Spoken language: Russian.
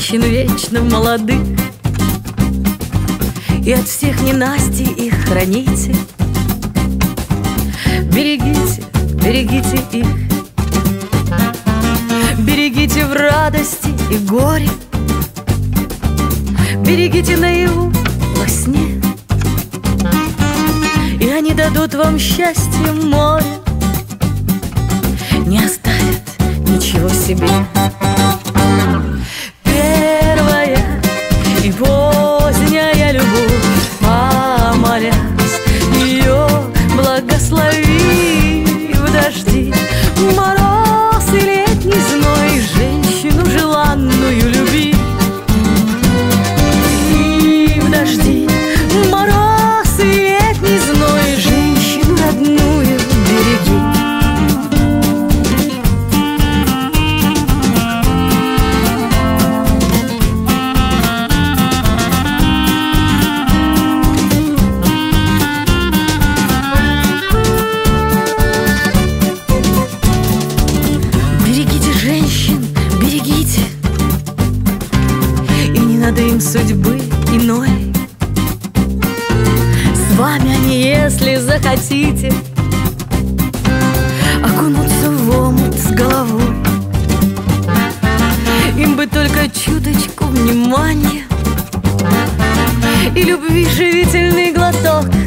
женщин вечно молодых, и от всех ненастий их храните. Берегите, берегите их, берегите в радости и горе, берегите наяву во сне, и они дадут вам счастье море, не оставят ничего себе. Первая и поздняя любовь, помолясь, ее благослови в дожди, мороз и летний зной, женщину желанную люби. И в дожди, мороз и летний зной, женщину родную береги. Берегите, и не надо им судьбы иной. С вами они, если захотите, окунуться в омут с головой. Им бы только чуточку внимания и любви живительный глоток,